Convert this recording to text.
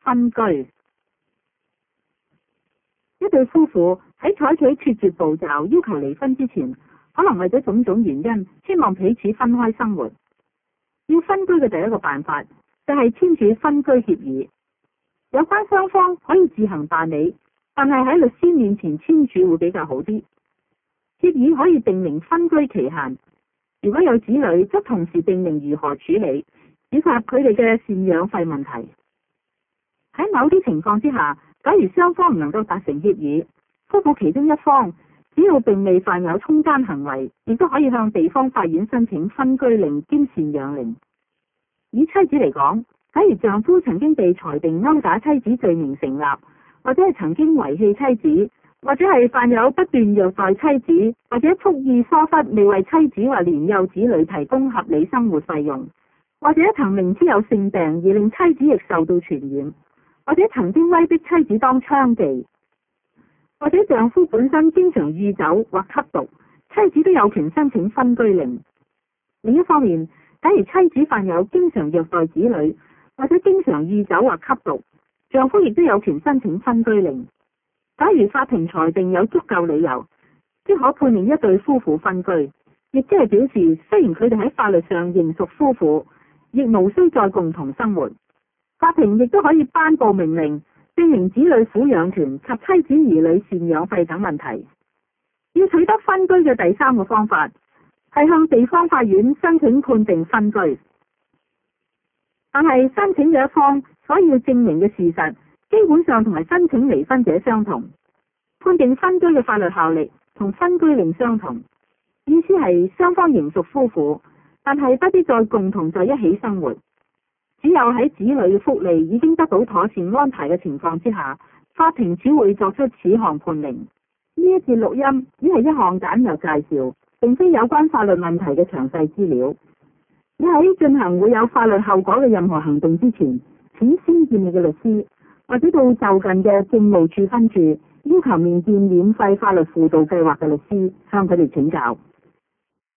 分居。一對夫婦喺採取決絕步驟要求離婚之前，可能為咗種種原因，希望彼此分開生活。要分居嘅第一個辦法就係簽署分居協議。有關雙方可以自行辦理，但係喺律師面前簽署會比較好啲。協議可以訂明分居期限，如果有子女，則同時訂明如何處理，以及佢哋嘅贍養費問題。喺某啲情況之下，假如雙方唔能夠達成協議，夫婦其中一方只要並未犯有通姦行為，亦都可以向地方法院申請分居令兼贍養令。以妻子嚟講，假如丈夫曾經被裁定勾打妻子罪名成立，或者係曾經遺棄妻子，或者係犯有不斷虐待妻子，或者蓄意疏忽未為妻子或年幼子女提供合理生活費用，或者曾明知有性病而令妻子亦受到傳染，或者曾經威逼妻子當娼妓，或者丈夫本身經常酗酒或吸毒，妻子都有權申請分居令。另一方面，假如妻子犯有經常虐待子女，或者經常酗酒或吸毒，丈夫亦都有權申請分居令。假如法庭裁定有足夠理由，即可判令一對夫婦分居，亦即係表示雖然佢哋喺法律上仍屬夫婦，亦無需再共同生活。法庭亦都可以頒布命令，證明子女撫養權及妻子兒女贍養費等問題。要取得分居嘅第三個方法係向地方法院申請判定分居，但係申請嘅一方所要證明嘅事實基本上同埋申請離婚者相同。判定分居嘅法律效力同分居令相同，意思係雙方仍屬夫婦，但係不必再共同在一起生活。只有喺子女嘅福利已經得到妥善安排嘅情況之下，法庭只會作出此項判令。呢一節錄音只係一項簡略介紹，並非有關法律問題嘅詳細資料。你喺進行會有法律後果嘅任何行動之前，請先見你嘅律師，或者到就近嘅政務處分處要求面見免費法律輔導計劃嘅律師，向佢哋請教。